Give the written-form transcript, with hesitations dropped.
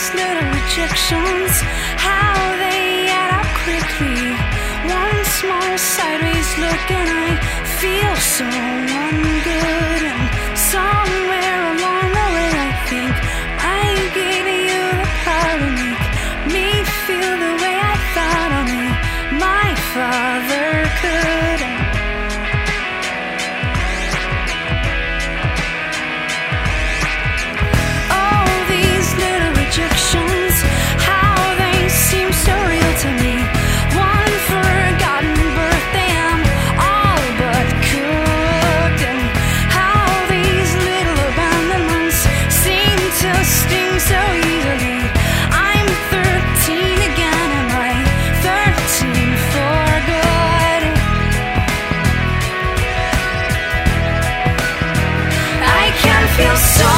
these little rejections, how they add up quickly. One small sideways look and I feel so ungood. And somewhere along the way I think I gave you the power to make me feel the way I thought only my father could. All these little rejections, how they seem so real to me. One forgotten birthday, I'm all but cooked. And how these little abandonments seem to sting so easily. I'm 13 again, am I 13 for good? I can feel so